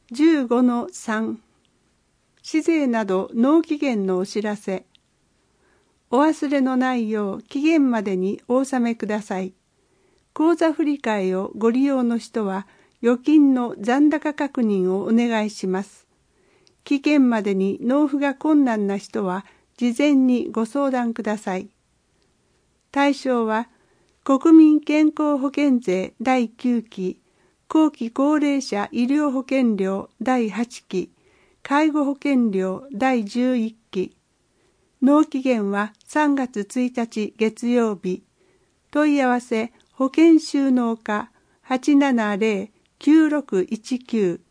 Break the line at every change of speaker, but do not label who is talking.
15-3 市税など納期限のお知らせ。お忘れのないよう期限までにお納めください。口座振替をご利用の人は預金の残高確認をお願いします。期限までに納付が困難な人は事前にご相談ください。対象は国民健康保険税第9期、後期高齢者医療保険料第8期、介護保険料第11期。納期限は3月1日月曜日。問い合わせ保険収納課 870-9619